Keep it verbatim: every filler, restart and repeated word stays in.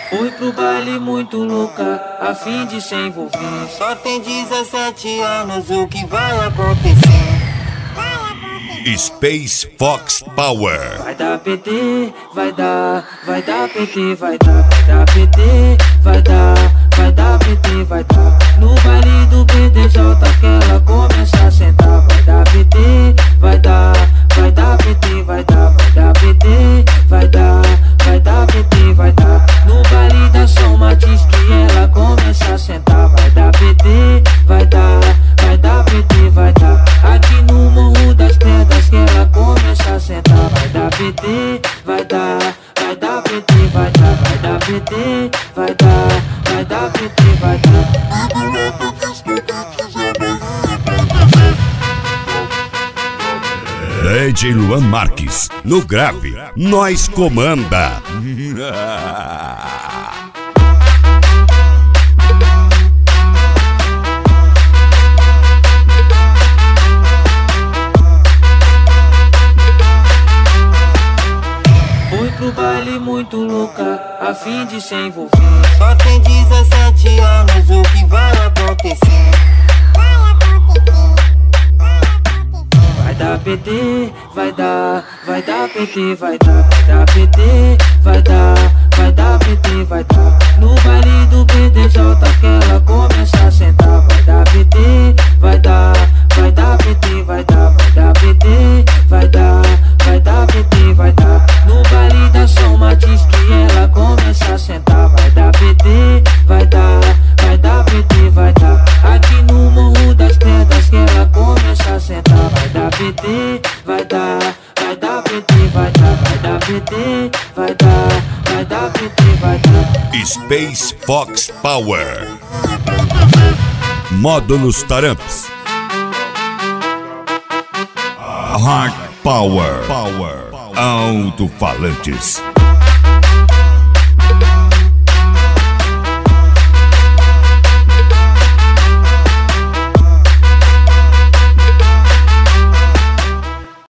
Fui pro baile muito louca, a fim de se envolver. Só tem dezessete anos, o que vai acontecer? Space Fox Power. Vai dar P T, vai dar, vai dar P T, vai dar, vai dar P T, vai dar, vai dar P T, vai dar. No baile do B D J que ela começa a sentar. Vai dar P T, vai dar, vai dar P T, vai dar, vai dar P T, vai dar, vai dar P T, vai dar. No baile da São Matiz que ela começa a sentar. Vai dar P T, vai dar, vai dar P T, vai dar. Aqui no Morro das Pedras que ela começa a sentar. Vai dar P T, vai dar, vai dar P T, vai dar, vai dar P T, vai dar, vai dar P T, vai dar. D J Luan Marques, no grave, nós comanda. Fui pro baile muito louca, a fim de se envolver. Só tem dezessete anos, o que vai acontecer? Vai dar P T, vai dar, vai dar P T, vai dar, vai dar P T, vai dar, vai dar P T, vai dar. No baile do B D J que ela começa a sentar. Vai dar P T, vai dar, vai dar P T, vai dar, vai dar P T, vai dar, vai dar P T, vai dar. No baile da São Matiz que ela começa a sentar. Vai dar P T, vai dar, vai dar P T, vai dar. Aqui no Morro das Pedras que ela começa a sentar. Vai dar P T, vai dar, vai dar P T, vai dar, vai dar P T, vai dar, vai dar P T, vai dar. Space Fox Power. Módulos Taramps. Hard Power. Power. Alto-falantes.